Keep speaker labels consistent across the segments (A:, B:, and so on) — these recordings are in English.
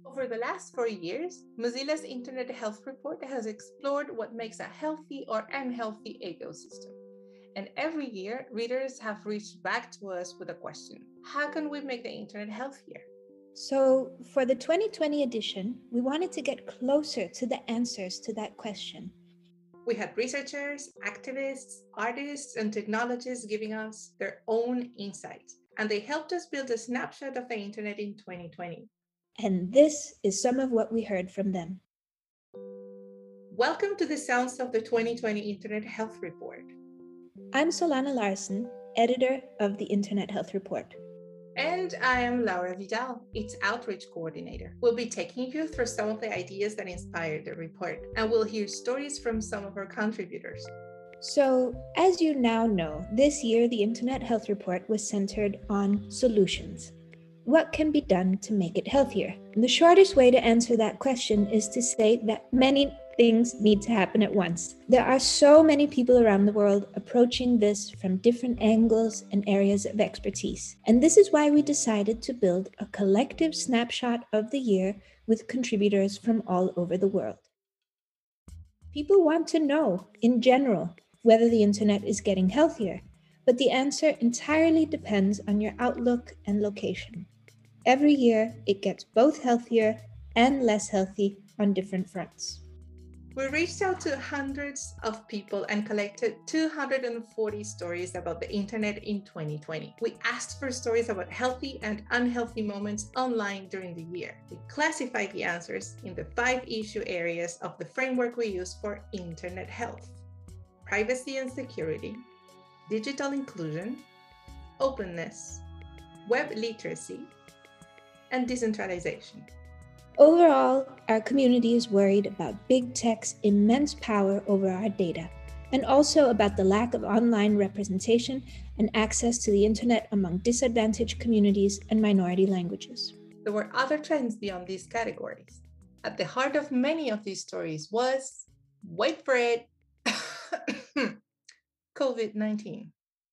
A: Over the last 4 years, Mozilla's Internet Health Report has explored what makes a healthy or unhealthy ecosystem. And every year, readers have reached back to us with a question: how can we make the internet healthier?
B: So, for the 2020 edition, we wanted to get closer to the answers to that question.
A: We had researchers, activists, artists, and technologists giving us their own insights, and they helped us build a snapshot of the internet in 2020.
B: And this is some of what we heard from them.
A: Welcome to the sounds of the 2020 Internet Health Report.
B: I'm Solana Larson, editor of the Internet Health Report.
A: And I am Laura Vidal, its outreach coordinator. We'll be taking you through some of the ideas that inspired the report, and we'll hear stories from some of our contributors.
B: So, as you now know, this year the Internet Health Report was centered on solutions. What can be done to make it healthier? And the shortest way to answer that question is to say that many things need to happen at once. There are so many people around the world approaching this from different angles and areas of expertise. And this is why we decided to build a collective snapshot of the year with contributors from all over the world. People want to know, in general, whether the internet is getting healthier, but the answer entirely depends on your outlook and location. Every year, it gets both healthier and less healthy on different fronts.
A: We reached out to hundreds of people and collected 240 stories about the internet in 2020. We asked for stories about healthy and unhealthy moments online during the year. We classified the answers in the 5 issue areas of the framework we use for internet health: privacy and security, digital inclusion, openness, web literacy, and decentralization.
B: Overall, our community is worried about big tech's immense power over our data, and also about the lack of online representation and access to the internet among disadvantaged communities and minority languages.
A: There were other trends beyond these categories. At the heart of many of these stories was, wait for it, COVID-19.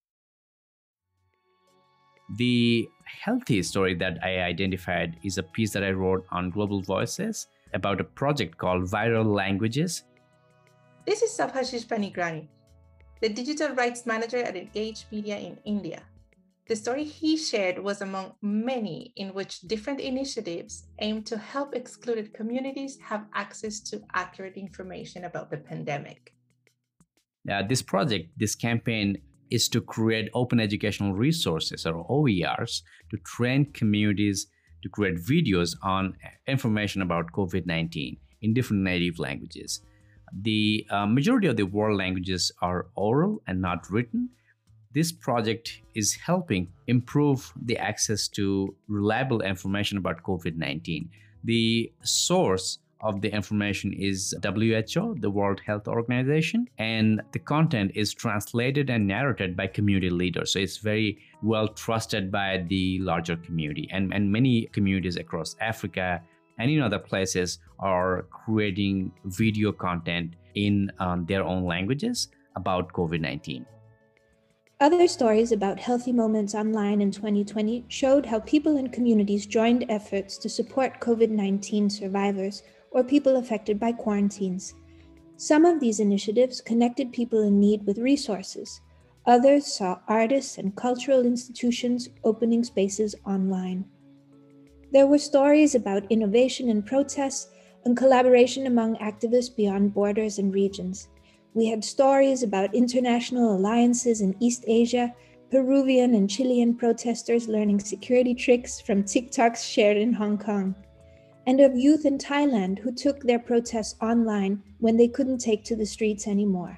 C: The healthy story that I identified is a piece that I wrote on Global Voices about a project called Viral Languages.
A: This is Subhashish Panigrani, the digital rights manager at Engage Media in India. The story he shared was among many in which different initiatives aim to help excluded communities have access to accurate information about the pandemic.
C: This campaign is to create open educational resources, or OERs, to train communities to create videos on information about COVID-19 in different native languages. The majority of the world languages are oral and not written. This project is helping improve the access to reliable information about COVID-19. The source of the information is WHO, the World Health Organization, and the content is translated and narrated by community leaders. So it's very well trusted by the larger community. And many communities across Africa and in other places are creating video content in their own languages about COVID-19.
B: Other stories about healthy moments online in 2020 showed how people and communities joined efforts to support COVID-19 survivors or people affected by quarantines. Some of these initiatives connected people in need with resources. Others saw artists and cultural institutions opening spaces online. There were stories about innovation and protests and collaboration among activists beyond borders and regions. We had stories about international alliances in East Asia, Peruvian and Chilean protesters learning security tricks from TikToks shared in Hong Kong, and of youth in Thailand who took their protests online when they couldn't take to the streets anymore.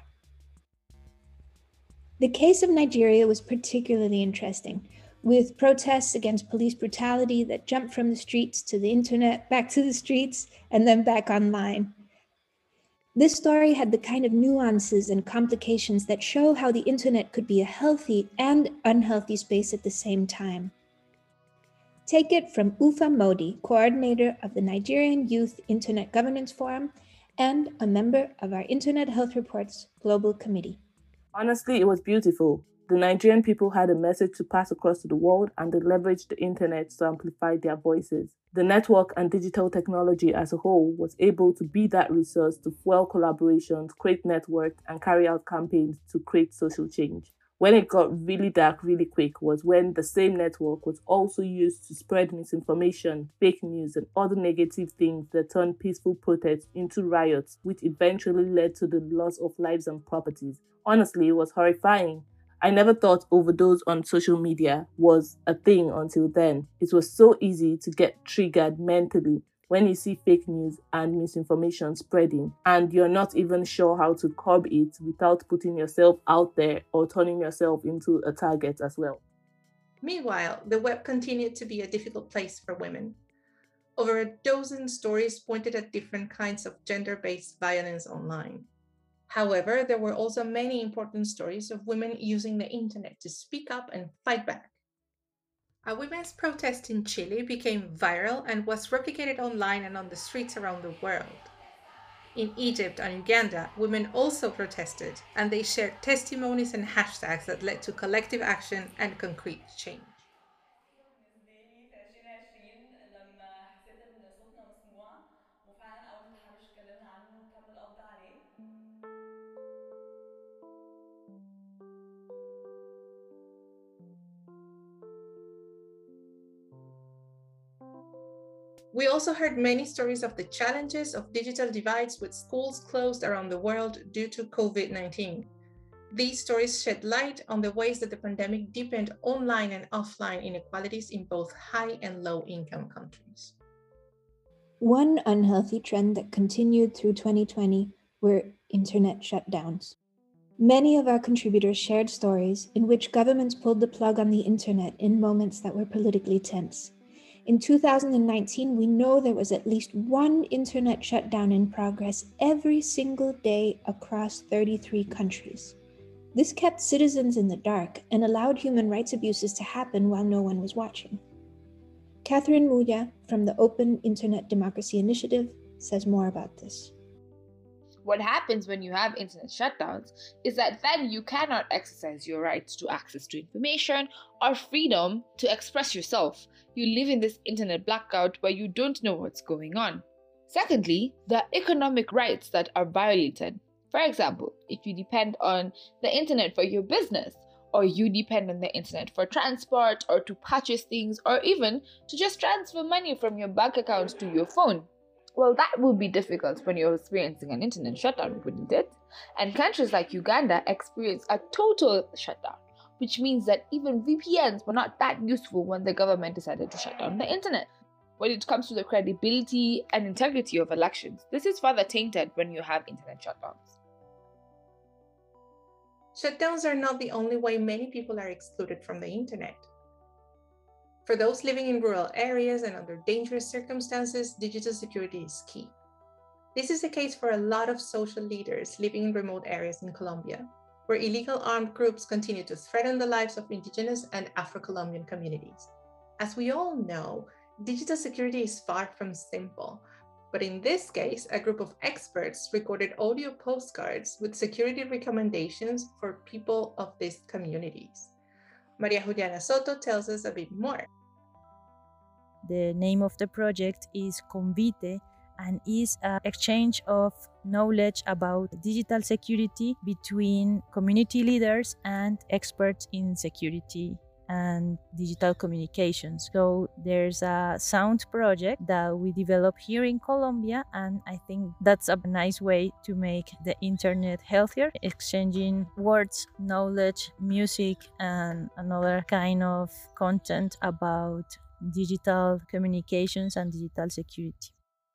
B: The case of Nigeria was particularly interesting, with protests against police brutality that jumped from the streets to the internet, back to the streets, and then back online. This story had the kind of nuances and complications that show how the internet could be a healthy and unhealthy space at the same time. Take it from Ufa Modi, coordinator of the Nigerian Youth Internet Governance Forum and a member of our Internet Health Report's Global Committee.
D: Honestly, it was beautiful. The Nigerian people had a message to pass across to the world, and they leveraged the internet to amplify their voices. The network and digital technology as a whole was able to be that resource to fuel collaborations, create networks, and carry out campaigns to create social change. When it got really dark really quick was when the same network was also used to spread misinformation, fake news, and other negative things that turned peaceful protests into riots, which eventually led to the loss of lives and properties. Honestly, it was horrifying. I never thought overdose on social media was a thing until then. It was so easy to get triggered mentally when you see fake news and misinformation spreading, and you're not even sure how to curb it without putting yourself out there or turning yourself into a target as well.
A: Meanwhile, the web continued to be a difficult place for women. Over a dozen stories pointed at different kinds of gender-based violence online. However, there were also many important stories of women using the internet to speak up and fight back. A women's protest in Chile became viral and was replicated online and on the streets around the world. In Egypt and Uganda, women also protested, and they shared testimonies and hashtags that led to collective action and concrete change. We also heard many stories of the challenges of digital divides with schools closed around the world due to COVID-19. These stories shed light on the ways that the pandemic deepened online and offline inequalities in both high and low income countries.
B: One unhealthy trend that continued through 2020 were internet shutdowns. Many of our contributors shared stories in which governments pulled the plug on the internet in moments that were politically tense. In 2019, we know there was at least one internet shutdown in progress every single day across 33 countries. This kept citizens in the dark and allowed human rights abuses to happen while no one was watching. Catherine Muya from the Open Internet Democracy Initiative says more about this.
E: What happens when you have internet shutdowns is that then you cannot exercise your rights to access to information or freedom to express yourself. You live in this internet blackout where you don't know what's going on. Secondly, there are economic rights that are violated. For example, if you depend on the internet for your business, or you depend on the internet for transport or to purchase things, or even to just transfer money from your bank account to your phone. Well, that would be difficult when you're experiencing an internet shutdown, wouldn't it? And countries like Uganda experience a total shutdown, which means that even VPNs were not that useful when the government decided to shut down the internet. When it comes to the credibility and integrity of elections, this is further tainted when you have internet shutdowns.
A: Shutdowns are not the only way many people are excluded from the internet. For those living in rural areas and under dangerous circumstances, digital security is key. This is the case for a lot of social leaders living in remote areas in Colombia, where illegal armed groups continue to threaten the lives of indigenous and Afro-Colombian communities. As we all know, digital security is far from simple, but in this case, a group of experts recorded audio postcards with security recommendations for people of these communities. Maria Juliana Soto tells us a bit more.
F: The name of the project is Convite and is an exchange of knowledge about digital security between community leaders and experts in security and digital communications. So there's a sound project that we developed here in Colombia, and I think that's a nice way to make the internet healthier, exchanging words, knowledge, music, and another kind of content about digital communications and digital security.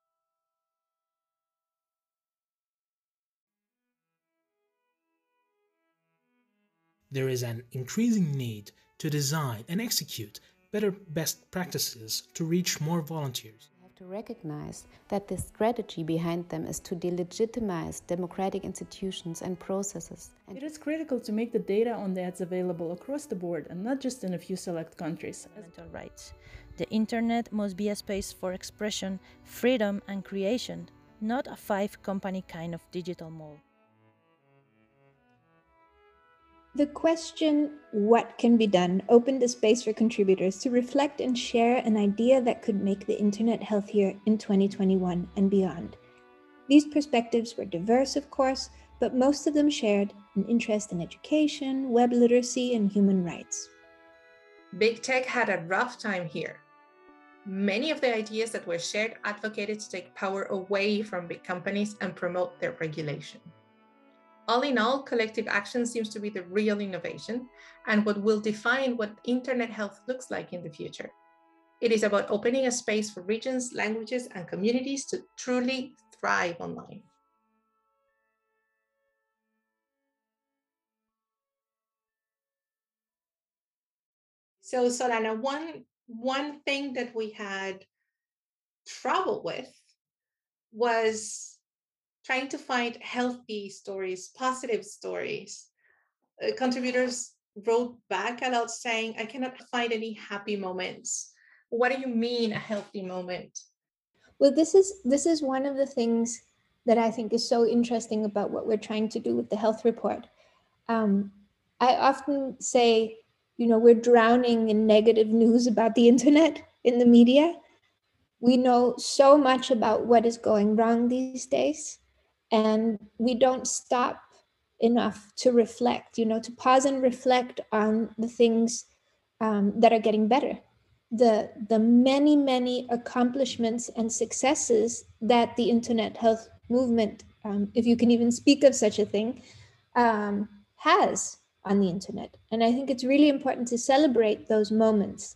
G: There is an increasing need to design and execute better best practices to reach more volunteers.
H: We have to recognize that the strategy behind them is to delegitimize democratic institutions and processes.
I: It is critical to make the data on the ads available across the board and not just in a few select countries.
F: Fundamental rights. The internet must be a space for expression, freedom, and creation, not a five-company kind of digital mall.
B: The question, what can be done, opened a space for contributors to reflect and share an idea that could make the internet healthier in 2021 and beyond. These perspectives were diverse, of course, but most of them shared an interest in education, web literacy, and human rights.
A: Big tech had a rough time here. Many of the ideas that were shared advocated to take power away from big companies and promote their regulation. All in all, collective action seems to be the real innovation and what will define what internet health looks like in the future. It is about opening a space for regions, languages, and communities to truly thrive online. So Solana, one thing that we had trouble with was trying to find healthy stories, positive stories. Contributors wrote back a lot saying, I cannot find any happy moments. What do you mean a healthy moment?
B: Well, this is one of the things that I think is so interesting about what we're trying to do with the health report. I often say, we're drowning in negative news about the internet in the media. We know so much about what is going wrong these days, and we don't stop enough to reflect, to pause and reflect on the things that are getting better. The many accomplishments and successes that the internet health movement, if you can even speak of such a thing, has on the internet. And I think it's really important to celebrate those moments,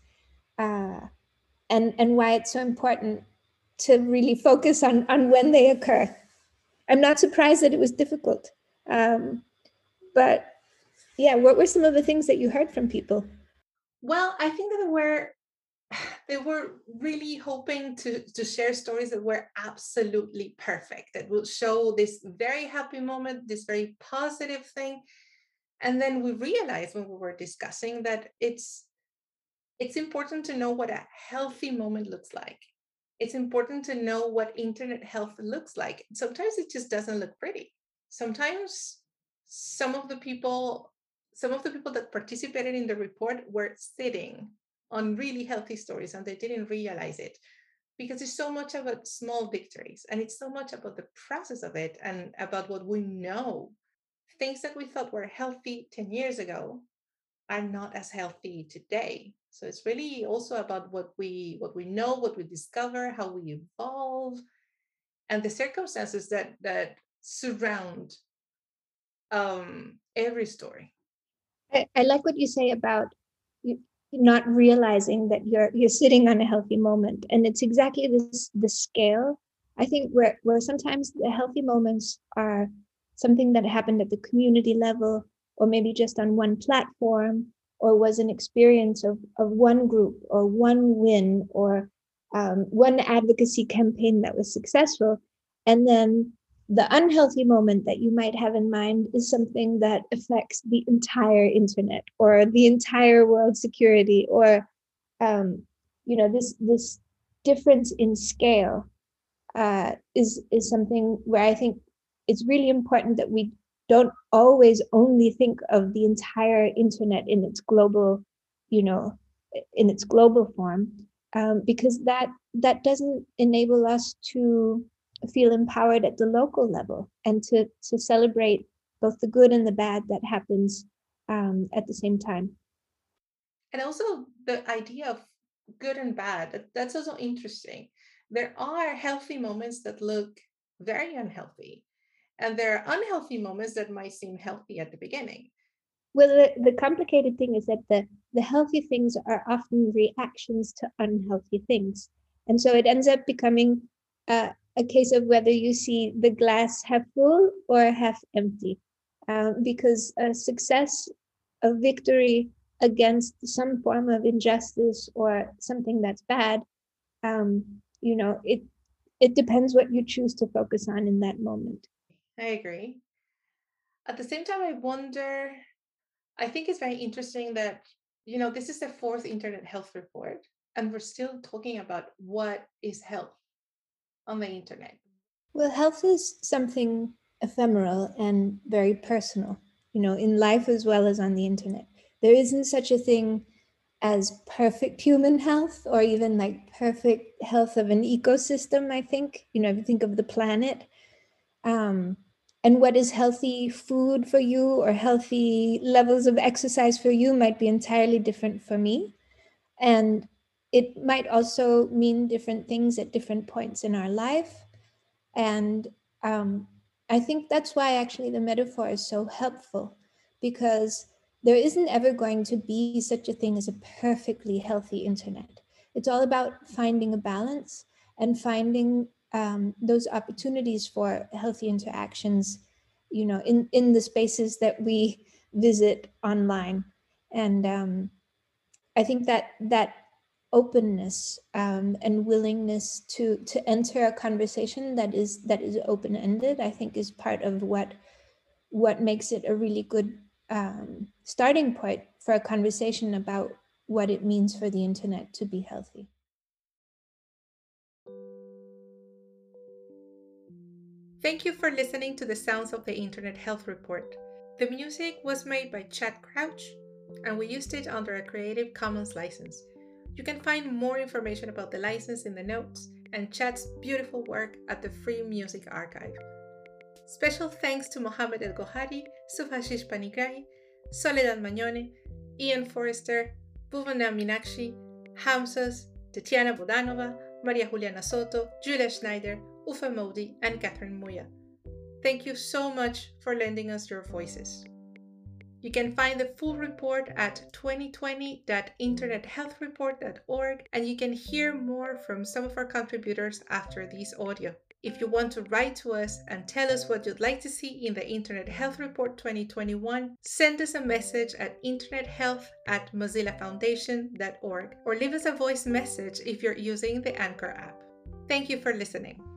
B: and why it's so important to really focus on when they occur. I'm not surprised that it was difficult, but yeah, what were some of the things that you heard from people?
A: Well, I think that they were really hoping to share stories that were absolutely perfect, that will show this very happy moment, this very positive thing. And then we realized when we were discussing that it's important to know what a healthy moment looks like. It's important to know what internet health looks like. Sometimes it just doesn't look pretty. Sometimes some of the people that participated in the report were sitting on really healthy stories and they didn't realize it, because it's so much about small victories and it's so much about the process of it and about what we know. Things that we thought were healthy 10 years ago are not as healthy today. So it's really also about what we know, what we discover, how we evolve, and the circumstances that surround every story.
B: I like what you say about you not realizing that you're sitting on a healthy moment, and it's exactly the scale. I think where sometimes the healthy moments are something that happened at the community level, or maybe just on one platform, or was an experience of one group or one win, or one advocacy campaign that was successful, and then the unhealthy moment that you might have in mind is something that affects the entire internet or the entire world security, or this difference in scale is something where I think it's really important that we don't always only think of the entire internet in its global, in its global form, because that doesn't enable us to feel empowered at the local level and to celebrate both the good and the bad that happens at the same time.
A: And also the idea of good and bad, that's also interesting. There are healthy moments that look very unhealthy, and there are unhealthy moments that might seem healthy at the beginning.
B: Well, the complicated thing is that the healthy things are often reactions to unhealthy things. And so it ends up becoming a case of whether you see the glass half full or half empty. Because a success, a victory against some form of injustice or something that's bad, it depends what you choose to focus on in that moment.
A: I agree. At the same time, I think it's very interesting that, this is the fourth Internet Health Report, and we're still talking about what is health on the internet.
B: Well, health is something ephemeral and very personal. in life as well as on the internet. There isn't such a thing as perfect human health or even like perfect health of an ecosystem, I think. If you think of the planet, and what is healthy food for you or healthy levels of exercise for you might be entirely different for me. And it might also mean different things at different points in our life. And I think that's why actually the metaphor is so helpful, because there isn't ever going to be such a thing as a perfectly healthy internet. It's all about finding a balance and finding those opportunities for healthy interactions, in the spaces that we visit online. And I think that openness and willingness to enter a conversation that is open-ended, I think, is part of what makes it a really good starting point for a conversation about what it means for the internet to be healthy.
A: Thank you for listening to the Sounds of the Internet Health Report. The music was made by Chad Crouch, and we used it under a Creative Commons license. You can find more information about the license in the notes and Chad's beautiful work at the Free Music Archive. Special thanks to Mohamed El Gohari, Subhashish Panigrahi, Soledad Magnone, Ian Forrester, Bhuvana Meenakshi, Hamsas, Tatiana Bodanova, Maria Juliana Soto, Julia Schneider, Ufa Modi, and Catherine Muya. Thank you so much for lending us your voices. You can find the full report at 2020.internethealthreport.org, and you can hear more from some of our contributors after this audio. If you want to write to us and tell us what you'd like to see in the Internet Health Report 2021, send us a message at internethealth@mozillafoundation.org or leave us a voice message if you're using the Anchor app. Thank you for listening.